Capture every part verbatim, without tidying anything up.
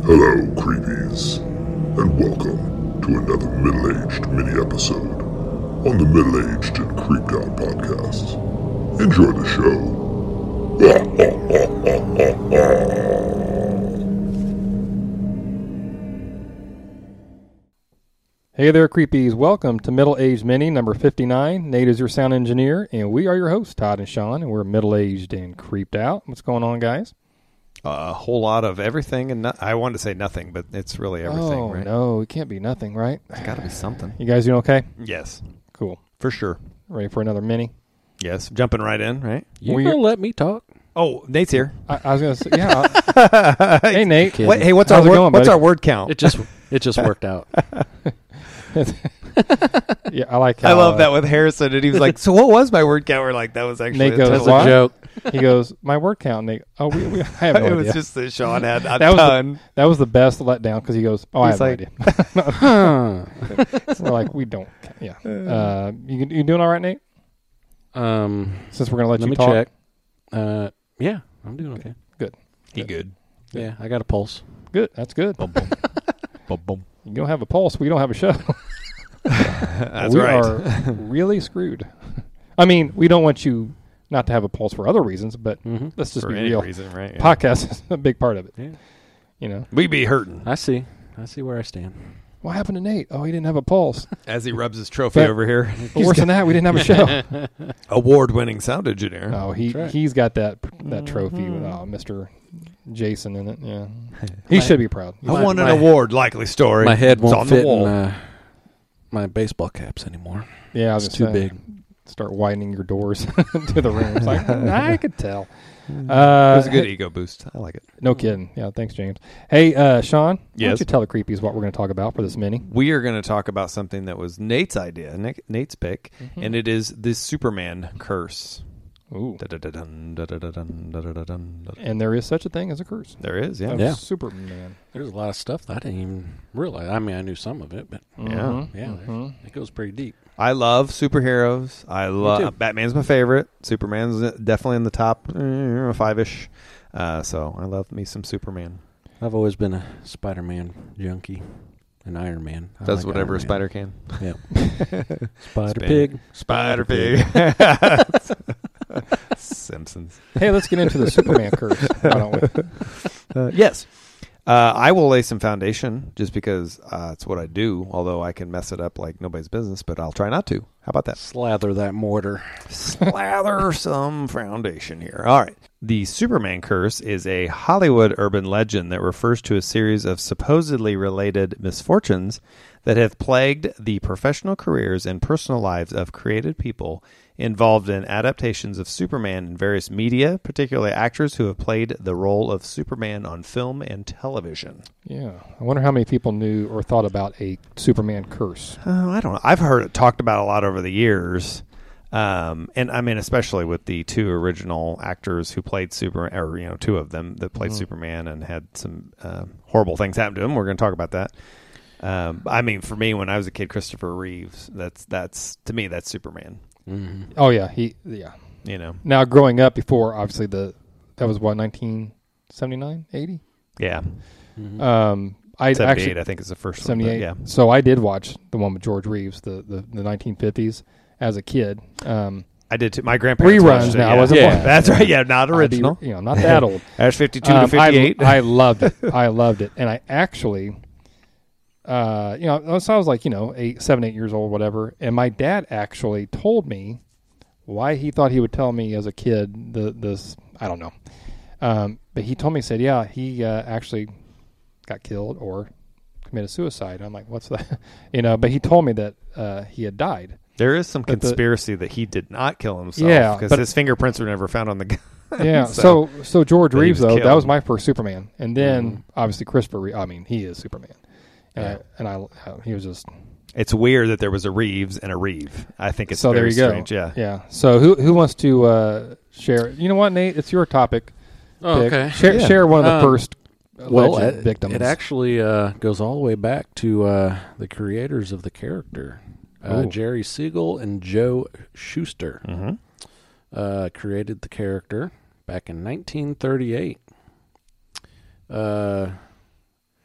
Hello, creepies, and welcome to another middle-aged mini-episode on the Middle-Aged and Creeped Out podcast. Enjoy the show. Hey there, creepies. Welcome to Middle-Aged Mini number fifty-nine. Nate is your sound engineer, and we are your hosts, Todd and Sean, and we're middle-aged and creeped out. What's going on, guys? Uh, a whole lot of everything, and no- I wanted to say nothing, but it's really everything, oh, right? no, it can't be nothing, right? It's got to be something. You guys doing okay? Yes, Cool. for sure. Ready for another mini? Yes, jumping right in, right? You Well, gonna let me talk? Oh, Nate's here. I, I was going to say, yeah. I- hey, Nate. Kidding. Wait, hey, what's How's our it word, going, what's buddy? our word count? It just it just worked out. Yeah, I like how, I love uh, that with Harrison, and he was like, "So what was my word count?" We're like, "That was actually Nate goes, That's What? a joke. He goes, my word count, Nate. Oh, we, we I have no it idea. was just that Sean had a That was the- ton. That was the best letdown because he goes, oh, He's I like- have no idea. Huh. We're like, we don't. Yeah. Uh, you, you doing all right, Nate? Um, Since we're going to let, let you me talk. check. Uh, yeah, I'm doing okay. He good. Yeah, I got a pulse. Good. That's good. Boom, boom. boom, boom. You don't have a pulse. We don't have a show. That's we right. are really screwed. I mean, we don't want you not to have a pulse for other reasons, but Mm-hmm. let's just For be any real. reason, right? Yeah. Podcast is a big part of it. Yeah. You know, We be hurting I see. I see where I stand. what happened to Nate? Oh, he didn't have a pulse. as he rubs his trophy But- over here. But worse than that, we didn't have a show. Award-winning sound engineer. Oh, he That's right. he's got that that trophy with uh, Mister Jason in it. Yeah, he should be proud. I My- won an my- award. Likely story. My head It's won't on the fit in wall. uh, my baseball caps anymore. Yeah, I was It's gonna too say, big. Start widening your doors to the room. It's like I could tell. it Uh, was a good ego boost. I like it. No kidding. Yeah, thanks, James. Hey, uh, Sean, why Yes? don't you tell the creepies what we're going to talk about for this mini? We are going to talk about something that was Nate's idea, Nick, Nate's pick, and it is the Superman curse. Ooh. Da-da-da-dun, da-da-da-dun, da-da-da-dun, da-da. And there is such a thing as a curse. There is, yeah. Of Yeah. Superman. There's a lot of stuff that I didn't even realize. I mean, I knew some of it, but Mhm, yeah, mhm. it goes pretty deep. I love superheroes. I too. love Batman's my favorite. Superman's definitely in the top uh, five-ish. Uh, so I love me some Superman. I've always been a Spider-Man junkie, an Iron Man. I Does like whatever a Iron spider can. Man. Yeah. Spider Spin. Pig. Spider Pig. Simpsons. Hey, let's get into the Superman curse. Why don't we? Uh, yes. Uh, I will lay some foundation just because uh, it's what I do, although I can mess it up like nobody's business, but I'll try not to. How about that? Slather that mortar. Slather some foundation here. All right. The Superman curse is a Hollywood urban legend that refers to a series of supposedly related misfortunes that have plagued the professional careers and personal lives of created people involved in adaptations of Superman in various media, particularly actors who have played the role of Superman on film and television. Yeah. I wonder how many people knew or thought about a Superman curse. Oh, I don't know. I've heard it talked about a lot over the years. Um, and I mean, especially with the two original actors who played Superman, or, you know, two of them that played Mhm. Superman and had some uh, horrible things happen to them. We're going to talk about that. Um, I mean, for me, when I was a kid, Christopher Reeves, that's, that's, to me, that's Superman, Mm-hmm. Oh, yeah. He, yeah. you know? Now, growing up before, obviously, the that was what, nineteen seventy-nine, eighty? Yeah. Mm-hmm. Um, I seventy-eight, actually, I think, is the first seventy-eight. one. But yeah. So I did watch the one with George Reeves, the, the, the nineteen fifties, as a kid. Um, I did too. My grandparents Reruns watched it, now, I yeah. wasn't yeah, born. that's right. Yeah, not I'd be, original. you know, not that old. That's fifty-two Um, to fifty-eight. I, I loved it. I loved it. And I actually, uh, you know, so I was like, you know, eight, seven, eight years old, whatever. And my dad actually told me why he thought he would tell me as a kid the this. I don't know. Um, but he told me, he said, yeah, he uh, actually got killed or committed suicide. I'm like, what's that? you know, but he told me that uh, he had died. There is some But the- conspiracy that he did not kill himself. Yeah, because but- his fingerprints were never found on the gun. Yeah. So- so, so George But he Reeves, was though, that killed. was my first Superman. And then, Mhm. obviously, Christopher Reeve, I mean, he is Superman. And, Yeah. I, and I, uh, he was just... It's weird that there was a Reeves and a Reeve. I think it's so very there you strange. go. Yeah. Yeah. So who who wants to uh, share? You know what, Nate? It's your topic. Oh, pick. okay. Share, Yeah. share one of the Um, first Well, alleged it, victims. it actually uh, goes all the way back to uh, the creators of the character, uh, Ooh. Jerry Siegel and Joe Shuster. Mm-hmm. Uh, created the character back in nineteen thirty-eight. Uh,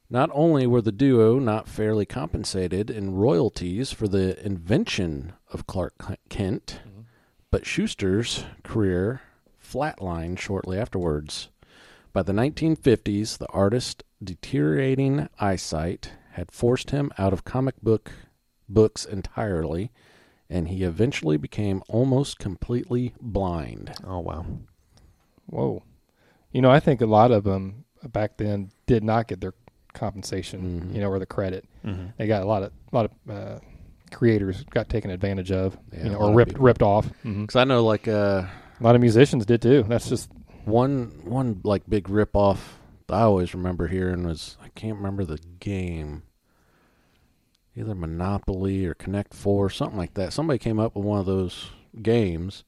Not only were the duo not fairly compensated in royalties for the invention of Clark Kent, mm-hmm. but Schuster's career flatlined shortly afterwards. By the nineteen fifties, the artist's deteriorating eyesight had forced him out of comic book books entirely, and he eventually became almost completely blind. Oh, wow. Whoa. You know, I think a lot of them back then did not get their compensation, mm-hmm. you know, or the credit. Mm-hmm. They got a lot of a lot of uh, creators got taken advantage of, yeah, you know, or ripped ripped off. Because mm-hmm. I know, like uh, a lot of musicians did too. That's just one one like big rip off. I always remember hearing was I can't remember the game, either Monopoly or Connect Four, something like that. Somebody came up with one of those games,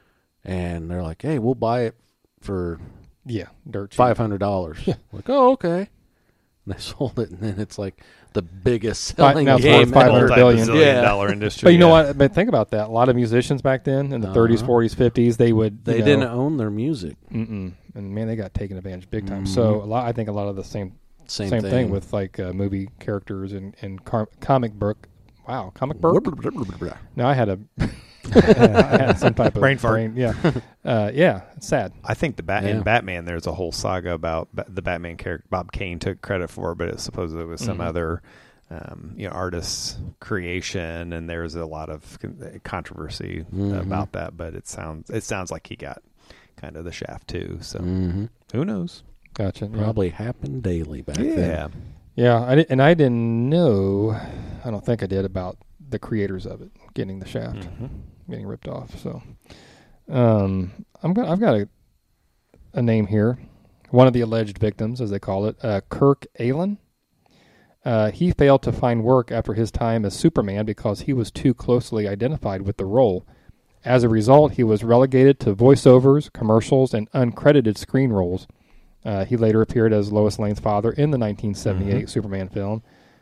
and they're like, "Hey, we'll buy it for yeah, dirt cheap. five hundred dollars." Yeah. Like, oh, okay. And they sold it, and then it's like the biggest selling now game five hundred billion yeah. dollar industry. But you yeah. know what? But think about that. A lot of musicians back then in the uh-huh. thirties, forties, fifties, they would they you know, didn't own their music, mm-mm. and man, they got taken advantage big time. Mm-hmm. So a lot, I think a lot of the same same, same thing. thing with like uh, movie characters and and car- comic book. Wow, comic book. Now I had a I had some type of brain fart. Brain, yeah, uh, yeah. It's sad. I think the Bat yeah. in Batman, there's a whole saga about ba- the Batman character. Bob Kane took credit for, but it supposedly was some mm-hmm. other, um, you know, artist's creation, and there's a lot of con- controversy mm-hmm. about that. But it sounds it sounds like he got kind of the shaft too. So mm-hmm. who knows? Gotcha. Probably yeah. happened daily back yeah. then. Yeah, yeah. I did, and I didn't know. I don't think I did about the creators of it getting the shaft. Mm-hmm. Getting ripped off. So, um, I'm got I've got a a name here. One of the alleged victims, as they call it, uh, Kirk Alyn. Uh, he failed to find work after his time as Superman because he was too closely identified with the role. As a result, he was relegated to voiceovers, commercials, and uncredited screen roles. Uh, he later appeared as Lois Lane's father in the nineteen seventy-eight mm-hmm. Superman film.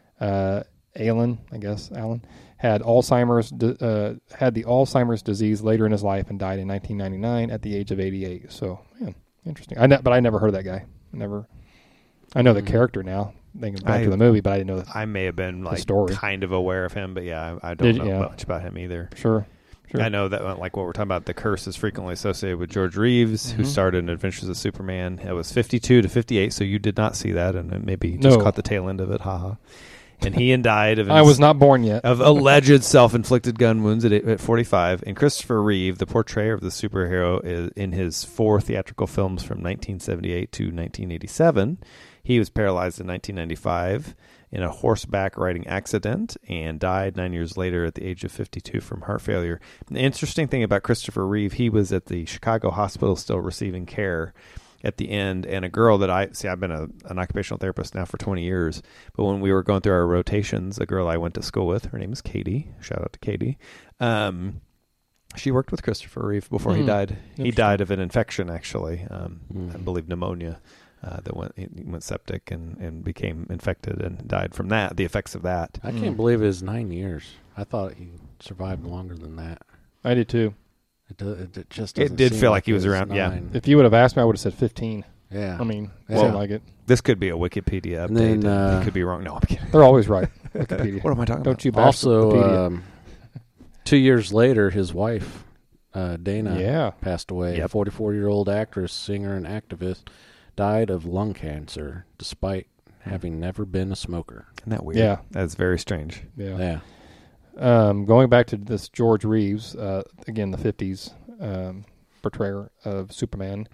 Uh, Alyn, I guess, Alyn. Had Alzheimer's, uh, had the Alzheimer's disease later in his life and died in nineteen ninety-nine at the age of eighty-eight. So, man, interesting. I ne- but I never heard of that guy. I never. I know mm-hmm. the character now, thinking back I, to the movie, but I didn't know the I may have been like story. kind of aware of him, but yeah, I, I don't Did, know yeah. much about him either. Sure. Sure. I know that, like what we're talking about, the curse is frequently associated with George Reeves, mm-hmm. who starred in Adventures of Superman. It was fifty-two to fifty-eight, so you did not see that, and maybe you just no. caught the tail end of it. Haha. And he and died of I was not born yet of alleged self-inflicted gun wounds at, at forty-five. And Christopher Reeve, the portrayer of the superhero, is in his four theatrical films from nineteen seventy-eight to nineteen eighty-seven. He was paralyzed in nineteen ninety-five in a horseback riding accident and died nine years later at the age of fifty-two from heart failure. The interesting thing about Christopher Reeve, he was at the Chicago hospital still receiving care at the end, and a girl that I see, I've been a, an occupational therapist now for twenty years, but when we were going through our rotations, a girl I went to school with, her name is Katie, shout out to Katie, um, she worked with Christopher Reeve before mm. he died. He died of an infection, actually, um, mm. I believe pneumonia, uh, that went he went septic and, and became infected and died from that, the effects of that. I can't mm. believe it was nine years. I thought he survived longer than that. I did too. It, do, it just it did feel like, like he was around. Nine. Yeah. If you would have asked me, I would have said fifteen. Yeah. I mean, yeah. something like it. This could be a Wikipedia update. Then, uh, it could be wrong. No, I'm kidding. They're always right. Wikipedia. What am I talking Don't about? you bash Also, Wikipedia. um, two years later, his wife, uh, Dana, yeah. passed away. Yep. A forty-four-year-old actress, singer, and activist died of lung cancer despite having never been a smoker. Isn't that weird? Yeah. That's very strange. Yeah. Yeah. Um, going back to this George Reeves, uh, again, the fifties um, portrayer of Superman.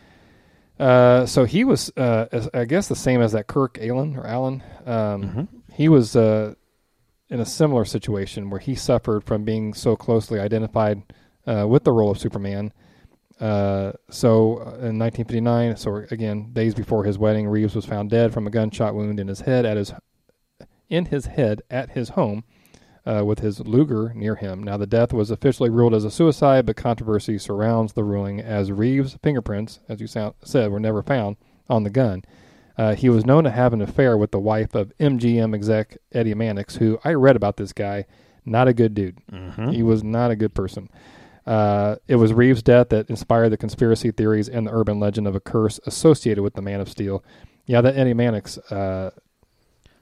Uh, so he was, uh, as, I guess, the same as that Kirk Alyn or Allen. Um, mm-hmm. He was uh, in a similar situation where he suffered from being so closely identified uh, with the role of Superman. Uh, so in nineteen fifty-nine, so again, days before his wedding, Reeves was found dead from a gunshot wound in his head at his in his head at his home. Uh, with his Luger near him. Now, the death was officially ruled as a suicide, but controversy surrounds the ruling as Reeves' fingerprints, as you sound, said, were never found on the gun. Uh, he was known to have an affair with the wife of M G M exec Eddie Mannix, who I read about this guy. Not a good dude. Mm-hmm. He was not a good person. Uh, it was Reeves' death that inspired the conspiracy theories and the urban legend of a curse associated with the Man of Steel. Yeah, that Eddie Mannix... Uh,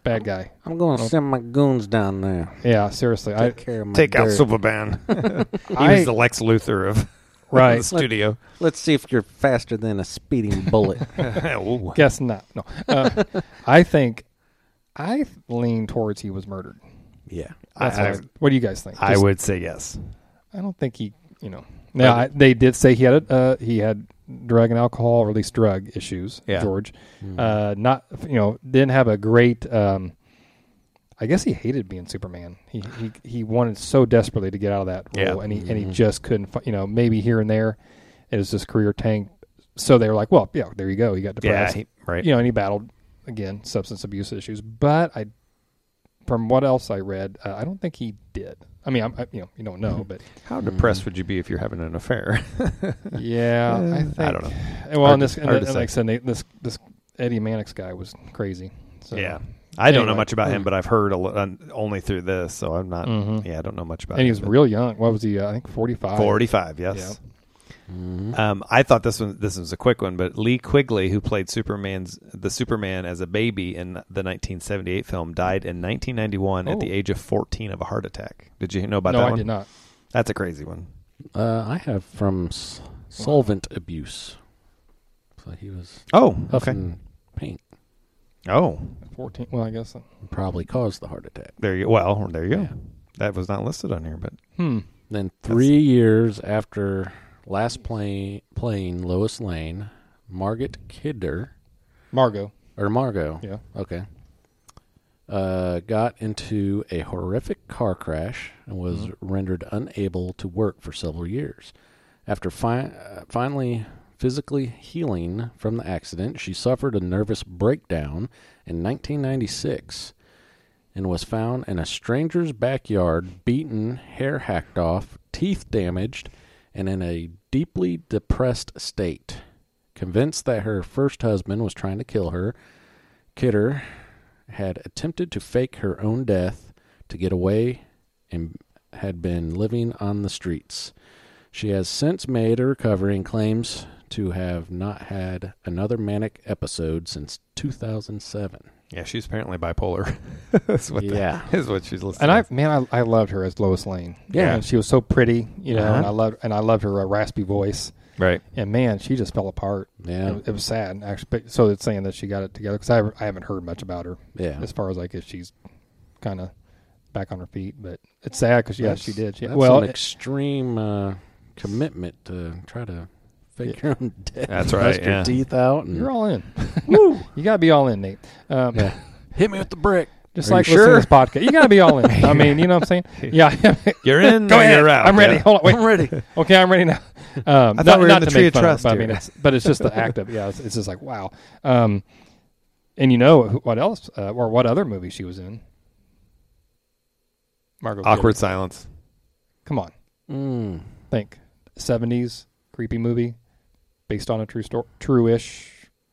bad guy. I'm going to send my goons down there. Yeah, seriously. Take I care of my Take out dirt. Superman. he I- was the Lex Luthor of Right. the studio. Let's see if you're faster than a speeding bullet. Ooh. guess not. No. Uh, I think I lean towards he was murdered. Yeah. That's I, what, I, what do you guys think? I Just- would say yes. I don't think he, you know. Now I, they did say he had a, uh, he had drug and alcohol, or at least drug issues. Yeah. George, Mm. uh, not you know, didn't have a great. Um, I guess he hated being Superman. He he he wanted so desperately to get out of that role, Yeah. and he and he Mhm. just couldn't. fi- You know, maybe here and there, it was his career tanked. So they were like, well, yeah, there you go. He got Yeah, depressed. he, right. You know, and he battled again substance abuse issues. But I, from what else I read, uh, I don't think he did. I mean, I'm, I, you know, you don't know, but How depressed would you be if you're having an affair? yeah, Uh, I think. I don't know. Well, Hard and this, to- and, hard the- to and say. like I said, they, this this Eddie Mannix guy was crazy. So, yeah. I don't know Anyway. much about him, but I've heard a li- uh, only through this, so I'm not. Mhm. Yeah, I don't know much about and he him. was but- real young. What was he? Uh, I think forty-five. forty-five, yes. Mhm. Um, I thought this one this was a quick one, but Lee Quigley, who played Superman's the Superman as a baby in the nineteen seventy-eight film, died in nineteen ninety-one at Oh. the age of fourteen of a heart attack. Did you know about No, that I one? did not. That's a crazy one. Uh, I have from s- solvent abuse. So he was Oh, okay. huffing paint. Oh, Fourteen. Well, I guess. uh, Probably caused the heart attack. there you. Well, there you go. Yeah. That was not listed on here, but Hmm. Then three years after last play, playing Lois Lane, Margaret Kidder, Margot. or Margot, Yeah. okay, uh, got into a horrific car crash and was Mm-hmm. rendered unable to work for several years. After fi- uh, finally physically healing from the accident, she suffered a nervous breakdown in nineteen ninety-six and was found in a stranger's backyard, beaten, hair hacked off, teeth damaged, and in a deeply depressed state. Convinced that her first husband was trying to kill her, Kidder had attempted to fake her own death to get away and had been living on the streets. She has since made a recovery and claims to have not had another manic episode since two thousand seven. yeah, she's apparently bipolar. That's what the- Yeah. is what she's listed. And I, as. man, I, I loved her as Lois Lane. Yeah. and she was so pretty, you know. Uh-huh. And I loved, and I loved her uh, raspy voice. right. And man, she just fell apart. Yeah. It, it was sad, actually. But, so it's saying that she got it together because I, haven't- I haven't heard much about her Yeah. as far as like if she's kind of back on her feet. But it's sad because yeah, That's- she did. She, That's well, an extreme uh, commitment to try to fake your own death. That's right, Bust your yeah. teeth out. And, you're all in. Woo! You got to be all in, Nate. Um, yeah. Hit me with the brick. Just Are like you listening sure? to this podcast, you got to be all in. I mean, you know what I'm saying? Yeah. You're in. Go or ahead. You're out. I'm ready. yeah. Hold on. Wait. I'm ready. Okay, I'm ready now. Um, I thought not, we were not in the to tree make of fun trust but I mean, here. it's but it's just the act of yeah. It's, it's just like wow. Um, and you know who- what else uh, or what other movie she was in? Margot. Awkward Kidder. silence. Come on, Mm. think seventies creepy movie based on a true story, true-ish.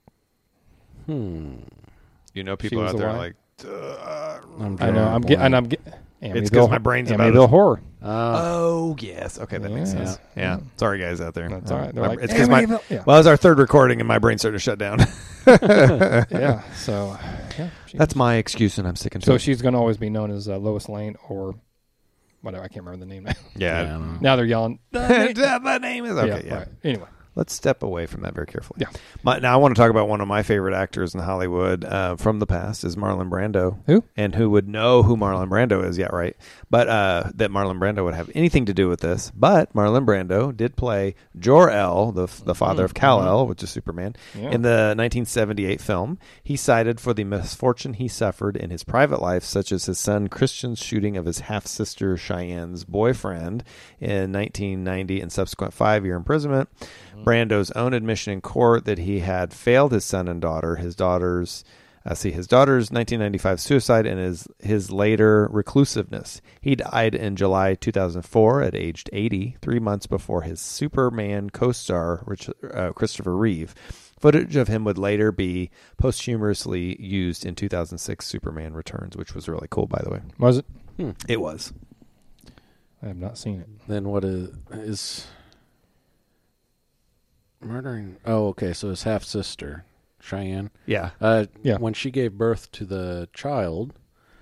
Hmm. You know, She people was out the there wife. like. Duh. I'm I know. drawing a I'm getting. And blank. I'm getting. It's 'cause my brain's about Amityville as- Horror. Uh, Oh yes, okay, that makes Yeah. sense. Yeah, sorry guys out there. That's all right. They're My- like, it's because my Amityville- yeah. well, it was our third recording and my brain started to shut down. yeah. So yeah. she- That's my excuse, and I'm sticking to so it. she's going to always be known as uh, Lois Lane or whatever. I can't remember the name now. Yeah. I don't know. Now they're yelling. the name is okay. Yeah. Right. Anyway. Let's step away from that very carefully. Yeah. My, now I want to talk about one of my favorite actors in Hollywood uh, from the past is Marlon Brando. Who? And who would know who Marlon Brando is? Yeah, right. But uh, that Marlon Brando would have anything to do with this. But Marlon Brando did play Jor-El, the the father of Kal-El, which is Superman, Yeah. in the nineteen seventy-eight film. He cited for the misfortune he suffered in his private life, such as his son Christian's shooting of his half sister Cheyenne's boyfriend in nineteen ninety and subsequent five year imprisonment. Brando's own admission in court that he had failed his son and daughter, his daughter's uh, see his daughter's nineteen ninety-five suicide, and his his later reclusiveness. He died in July two thousand four at aged eighty, three months before his Superman co-star Rich, uh, Christopher Reeve. Footage of him would later be posthumously used in two thousand six Superman Returns, which was really cool, by the way. Was it? Hmm. It was. I have not seen it. Then what is is murdering? Oh, okay. So his half sister. Cheyenne. Yeah. Uh, Yeah. When she gave birth to the child,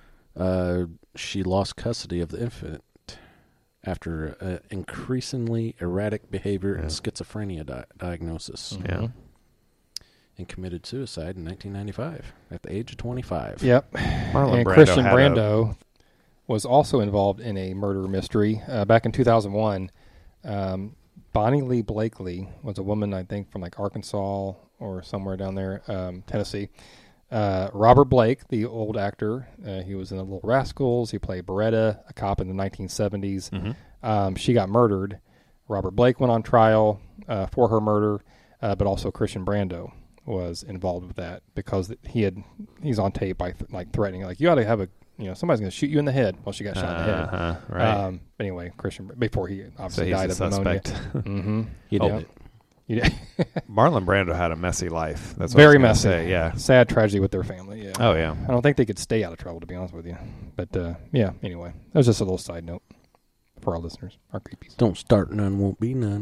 uh, she lost custody of the infant after uh, increasingly erratic behavior Yeah. and schizophrenia di- diagnosis, Mhm. Yeah. and committed suicide in nineteen ninety-five at the age of twenty-five. Yep. Marlon and Brando Christian had a- Brando was also involved in a murder mystery uh, back in two thousand one. Um, Bonnie Lee Blakely was a woman, I think, from like Arkansas or somewhere down there, um, Tennessee. Uh, Robert Blake, the old actor, uh, he was in The Little Rascals. He played Beretta, a cop in the nineteen seventies. Mhm. Um, she got murdered. Robert Blake went on trial uh, for her murder, uh, but also Christian Brando was involved with that because he had he's on tape by th- like threatening, like you ought to have a you know somebody's going to shoot you in the head. Well, she got shot in the head. Uh-huh. Right. Um, but anyway, Christian before he so obviously he's died a of pneumonia. suspect. Mm-hmm. He did Oh. it. You did. Marlon Brando had a messy life. That's what Very I was gonna messy. Say. Yeah. Sad tragedy with their family. Yeah. Oh yeah. I don't think they could stay out of trouble, to be honest with you. But uh, yeah, anyway, that was just a little side note for our listeners, our creepies. Don't start none, won't be none.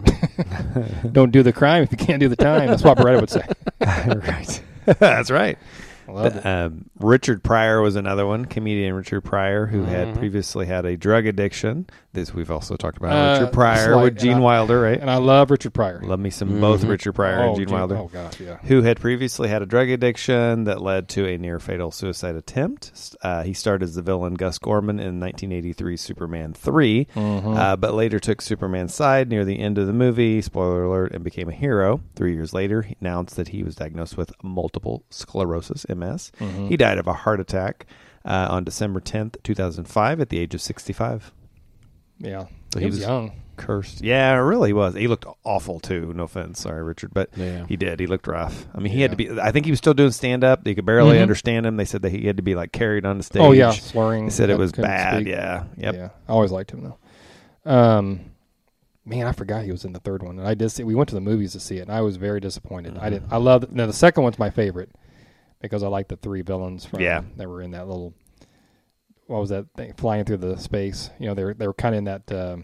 Don't do the crime if you can't do the time. That's what Beretta would say. Right. That's right. I loved it. Um, Richard Pryor was another one, comedian Richard Pryor, who had Mhm. previously had a drug addiction. This we've also talked about Uh, Richard Pryor slight, with Gene and I- Wilder, right? And I love Richard Pryor. Love me some both Mhm. Richard Pryor oh, and Gene Gene- Wilder. Oh gosh, yeah. Who had previously had a drug addiction that led to a near-fatal suicide attempt. Uh, he starred as the villain Gus Gorman in nineteen eighty-three Superman three, Mm-hmm. uh, but later took Superman's side near the end of the movie, spoiler alert, and became a hero. Three years later, he announced that he was diagnosed with multiple sclerosis, M S. Mhm. He died of a heart attack uh, on December tenth, two thousand five at the age of sixty-five. Yeah. So he, he was, was- young. Cursed. Yeah, really was. He looked awful, too. No offense. Sorry, Richard. But Yeah. he did. He looked rough. I mean, he Yeah. had to be. I think he was still doing stand up. They could barely Mhm. understand him. They said that he had to be like carried on the stage. Oh yeah, slurring. They said it Couldn't- was couldn't bad. speak. Yeah. Yep. Yeah, I always liked him though. Um, man, I forgot he was in the third one. And I did see. We went to the movies to see it, and I was very disappointed. Mm-hmm. I didn't. I love. Now the second one's my favorite because I like the three villains from Yeah. that were in that little. What was that thing flying through the space? You know, they were they were kind of in that um,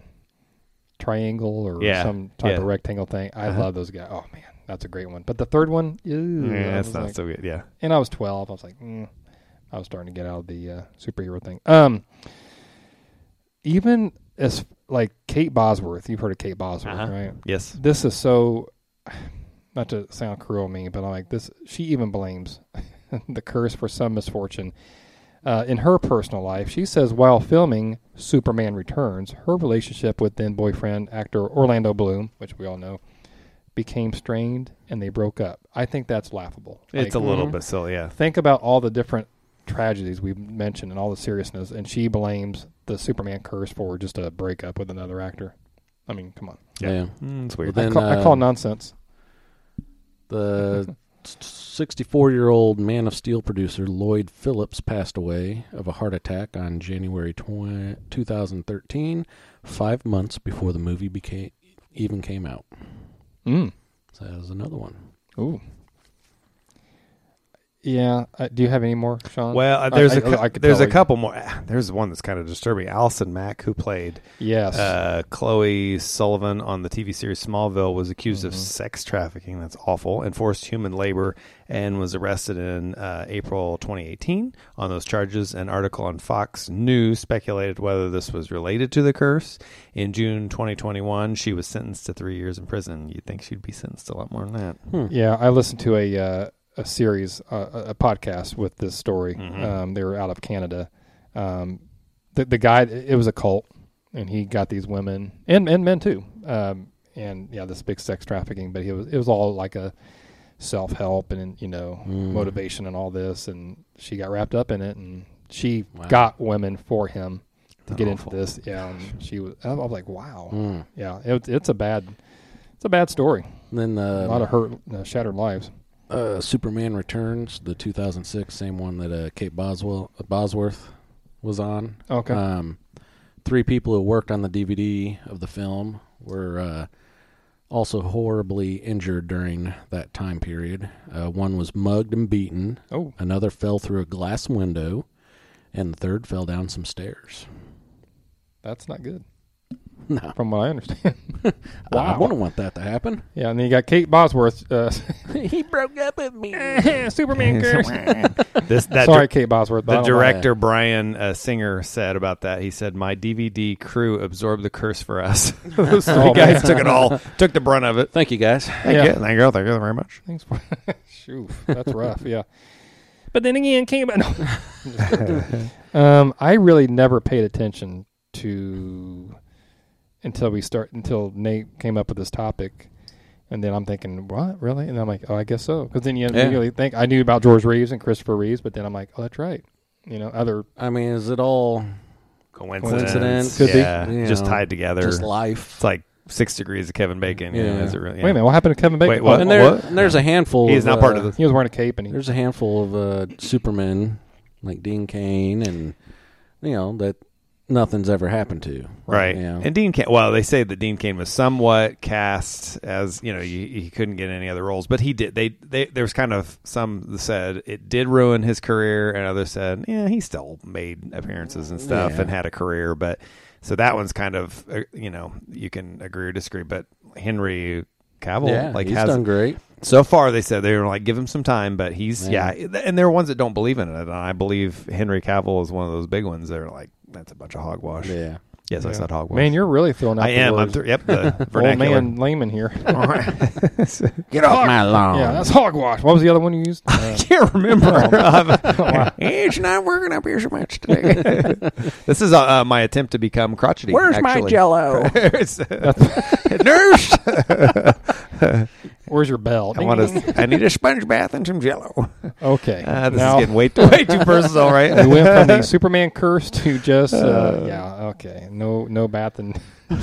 triangle or Yeah. some type Yeah. of rectangle thing. I Uh-huh. love those guys. Oh man, that's a great one. But the third one, ew, Yeah, I that's was not like- so good. Yeah. and I was twelve. I was like, mm. I was starting to get out of the uh, superhero thing. Um, even as like Kate Bosworth, you've heard of Kate Bosworth, Uh-huh. right? Yes. This is so, not to sound cruel, me, but I'm like this. She even blames the curse for some misfortune uh, in her personal life. She says while filming Superman Returns, her relationship with then boyfriend actor Orlando Bloom, which we all know, became strained and they broke up. I think that's laughable. It's Like, a little Mhm. bit silly. Yeah. think about all the different tragedies we've mentioned and all the seriousness, and she blames the Superman curse for just a breakup with another actor. I mean, come on. Yeah. Yeah. Mm, it's weird. Well, I, Then, call, I uh, call nonsense. The sixty-four-year-old Man of Steel producer Lloyd Phillips passed away of a heart attack on January twentieth, twenty thirteen, five months before the movie became even came out. Mm. So that was another one. Ooh. Yeah. Uh, do you have any more, Sean? Well, uh, there's I- a cou- I- I could there's tell a you- couple more. Ah, There's one that's kind of disturbing. Allison Mack, who played Yes. uh, Chloe Sullivan on the T V series Smallville, was accused of Mhm. sex trafficking. That's awful. And forced human labor, and was arrested in uh, April twenty eighteen on those charges. An article on Fox News speculated whether this was related to the curse. In June twenty twenty-one, she was sentenced to three years in prison. You'd think she'd be sentenced a lot more than that. Hmm. Yeah, I listened to a uh, a series, uh, a a podcast with this story. Mhm. Um, they were out of Canada. Um, the the guy, it was a cult, and he got these women and and men too. Um, and yeah, this big sex trafficking, but he was it was all like a self help and you know Mm. motivation and all this, and she got wrapped up in it, and she Wow. got women for him to get Awful. into this. Yeah, and she was. I was like, wow. Mm. Yeah, it, it's a bad, it's a bad story. And then a uh, lot of hurt, uh, shattered lives. uh, Superman Returns, the two thousand six, same one that uh, Kate Boswell, uh, Bosworth was on. Okay. Um, three people who worked on the D V D of the film were uh, also horribly injured during that time period. Uh, one was mugged and beaten. Oh. Another fell through a glass window. And the third fell down some stairs. That's not good. No. from what I understand. I wouldn't want that to happen. Yeah, and then you got Kate Bosworth. Uh, He broke up with me. Superman curse. This that Sorry, Kate Bosworth. but I the don't like director Brian uh, Singer said about that. He said, "My D V D crew absorbed the curse for us. Those three Oh, guys man. took it all, took the brunt of it." Thank you, guys. Thank Yeah. you, thank you, thank you very much. Thanks for Shoo, that's rough. Yeah, but then again, came no. um, I really never paid attention to until we start until Nate came up with this topic, and then I'm thinking, what really? And I'm like, oh, I guess so. Because then you Yeah. immediately think I knew about George Reeves and Christopher Reeves, but then I'm like, oh, that's right. You know, other I mean, is it all Coincidence, Coincidence. Could be. yeah, You just know, tied together. just life? It's like six degrees of Kevin Bacon. Yeah, Yeah. is it really? wait a minute, what happened to Kevin Bacon? Wait, what? Oh, and there, what? and there's a handful. He is of, not part uh, of the. he was wearing a cape, and he There's a handful of uh, Supermen like Dean Cain, and you know that nothing's ever happened to. Right. You know? And Dean Cain, well, they say that Dean Cain was somewhat cast as, you know, he, he couldn't get any other roles, but he did. They, they, there was kind of some that said it did ruin his career, and others said, yeah, he still made appearances and stuff Yeah. and had a career. But so that one's kind of, uh, you know, you can agree or disagree, but Henry Cavill, yeah, like, he's has done great. so far, they said they were like, give him some time, but he's, yeah. Yeah. And there are ones that don't believe in it. And I believe Henry Cavill is one of those big ones that are like, that's a bunch of hogwash. Yeah. Yes, I Yeah. said hogwash. Man, you're really throwing out I the am. I'm words. th- yep, the Old vernacular. man layman here. Get off my lawn. Yeah, that's hogwash. What was the other one you used? I Uh, can't remember. wow. It's not working up here so much today. This is uh, uh, my attempt to become crotchety. Where's my actually. Jell-O? It's, uh, nurse. Where's your bell? I want to. I need a sponge bath and some Jell-O. Okay. Uh, this now, is getting way too, way too personal, right? we went from the Superman curse to just uh, yeah, okay, no, no bath and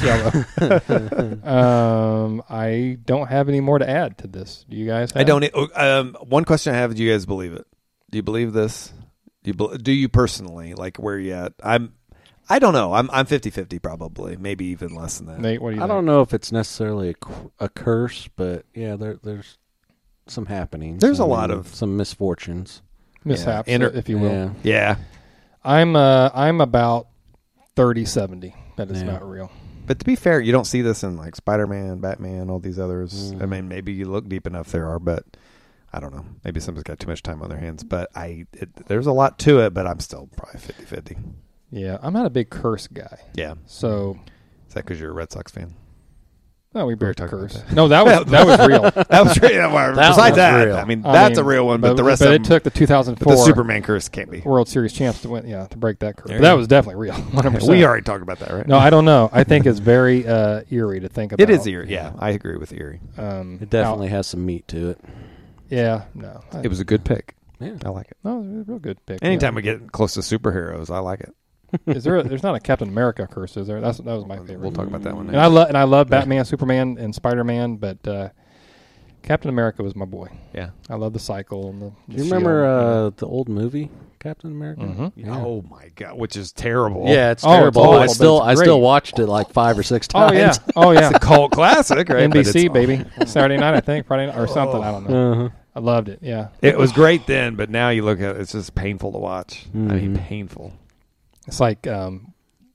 Jello. um, I don't have any more to add to this. Do you guys? Have? I don't. Um, one question I have: do you guys believe it? Do you believe this? Do you? bel- Do you personally like where you at? I'm. I don't know. I'm. I'm fifty-fifty probably. Maybe even less than that. Nate, what do you I think? don't know if it's necessarily a, cu- a curse, but yeah, there, there's some happenings. There's I a lot mean, of- some misfortunes. Mishaps, Yeah. Inter- if you will. Yeah. Yeah, I'm uh, I'm about thirty seventy. That is Yeah. not real. but to be fair, you don't see this in like Spider-Man, Batman, all these others. Mm. I mean, maybe you look deep enough, there are, but I don't know. Maybe somebody's got too much time on their hands. But I, it, there's a lot to it. But I'm still probably fifty-fifty. Yeah, I'm not a big curse guy. Yeah, So is that because you're a Red Sox fan? no, we We were broke the talking about curse. that. No, that was that was real. That was real. Well, That besides was that, real. I mean, I that's mean, a real one. But, the rest but of it them, took the two thousand but the four Superman curse can't be. World Series champs to win. Yeah, to break that curse. There But you that go. was definitely real. one hundred percent. We already talked about that, right? No, I don't know. I think it's very uh, eerie to think about. It is eerie. Yeah, I agree with eerie. Um, It definitely has some meat to it. how- yeah. No. I- It was a good pick. Yeah. I like it. No, it was a real good pick. Anytime we get close to superheroes, I like it. yeah. Is there? A, there's not a Captain America curse, is there? That's that was my favorite. We'll talk about that one. And I love and I love Batman, Superman, and Spider Man, but uh, Captain America was my boy. Yeah. I love the cycle and the. Do you remember uh, the old movie Captain America? hmm Yeah. Oh my god, which is terrible. Yeah, it's Oh, it's terrible. awful, I but still it's I still great. watched it like five or six Oh times. yeah. Oh yeah. It's a cult classic, right? N But B C it's- baby, Saturday night I think, Friday night or something. I don't know. Uh-huh. I loved it. Yeah. It was great then, but now you look at it, it's just painful to watch. I mean, Mhm. painful. It's like um,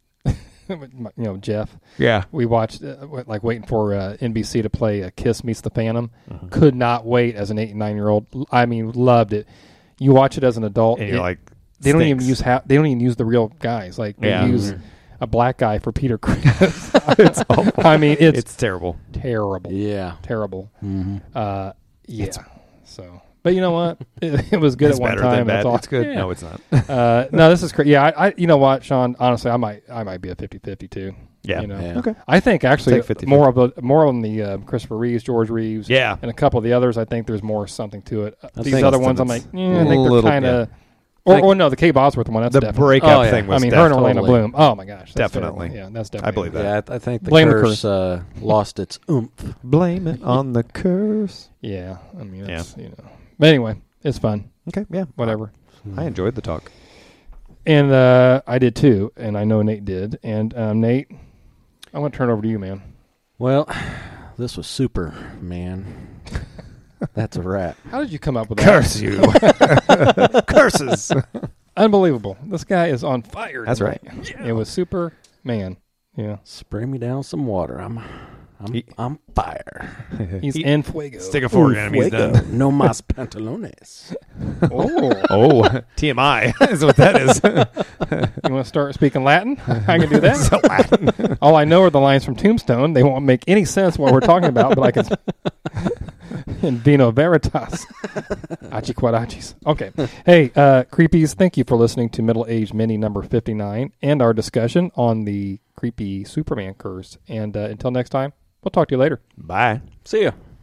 you know, Jeff. Yeah. We watched uh, w- like waiting for uh, N B C to play uh, Kiss Meets the Phantom. Mhm. Could not wait as an eight and nine year old. I mean, loved it. You watch it as an adult. And you're it- like, they don't even stinks. use ha- they don't even use the real guys. Like they Yeah. use Mhm. a black guy for Peter Chris. it's, I mean, it's, It's terrible. terrible, Yeah. terrible. Mm-hmm. Uh, yeah. It's- so, but you know what? It, it was good It's at one better time. than bad. That's all. It's good. Yeah. No, it's not. Uh, no, this is crazy. Yeah, I, I, you know what, Sean? Honestly, I might, I might be a fifty-fifty too. Yeah. You know, Yeah. Okay. I think actually Take fifty-fifty. more of the more on the uh, Christopher Reeves, George Reeves, Yeah. and a couple of the others. I think there's more something to it. Uh, I These think other most ones, of I'm like, it's eh, I think little- they're kind of. yeah. Or, Think- or no, the Kate Bosworth one. That's The definitely. breakup Oh, yeah. thing was I mean, her and definitely- Orlando Bloom. Oh my gosh, that's Definitely. terrible. Yeah, that's definitely. I believe that. Yeah, I, I think the Blame the curse, uh, lost its oomph. Blame it on the curse. Yeah, I mean, that's, you know. But anyway, it's fun. Okay. Yeah. Whatever. I enjoyed the talk. And uh, I did too, and I know Nate did. And um, Nate, I'm going to turn it over to you, man. Well, this was super, man. That's a wrap. How did you come up with that? Curse you. Curses. Unbelievable. This guy is on fire. That's tonight. It was Superman. Yeah. Spray me down some water. I'm, I'm, He- I'm fire. He's He- in fuego. Stick a fork in him. He's Fuego. done. No más pantalones. Oh. Oh, T M I is what that is. You want to start speaking Latin? I can do that. All I know are the lines from Tombstone. They won't make any sense what we're talking about, but I can. In vino veritas. Achiquarachis. Okay. Hey, uh, creepies, thank you for listening to Middle Age Mini number fifty-nine and our discussion on the creepy Superman curse. And uh, until next time, we'll talk to you later. Bye. See ya.